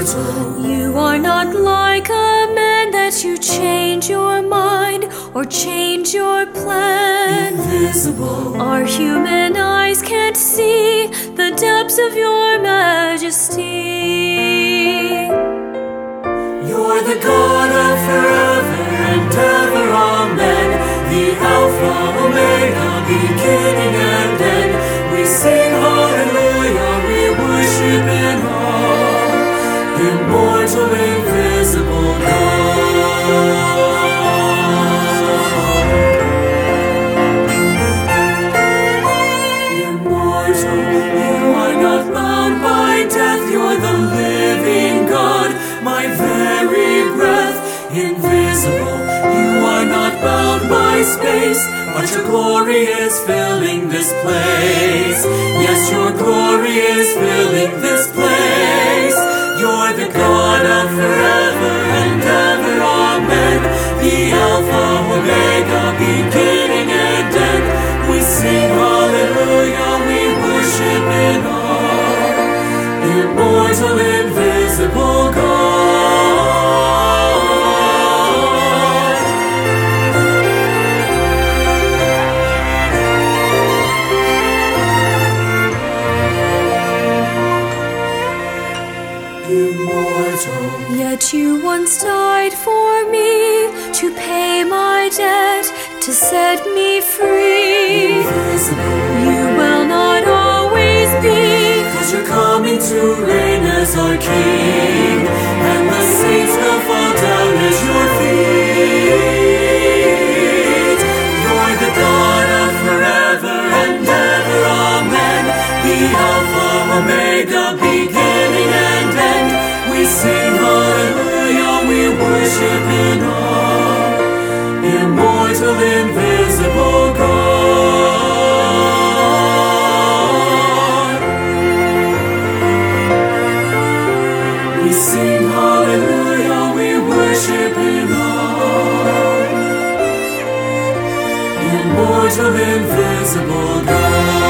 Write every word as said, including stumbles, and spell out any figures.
immortal. You are not like a man that you change your mind or change your plan. Invisible. Our human eyes can't see the depths of your majesty. You're the God of forever and ever, amen. The Alpha, Omega, beginning and end. We sing hallelujah, we worship in awe. Immortal, invisible God. Immortal, you are not bound by death, you're the living God. My very breath, invisible, you are not bound by space, but your glory is filling this place. Yes, your glory is filling this place. You're the God of forever and ever, amen. The Alpha, Omega, beginning and end. We sing hallelujah, we worship in awe. Immortal, invisible God. Immortal. Yet you once died for me to pay my debt, to set me free. Invisible. You will not always be, Cause you're coming to reign as our King, and the saints will fall down at your feet. You're the God of forever and ever, amen. The Alpha, Omega, beginning and end. We sing hallelujah, we worship in awe. Immortal, invisible God. We sing hallelujah, we worship in awe. Immortal, invisible God.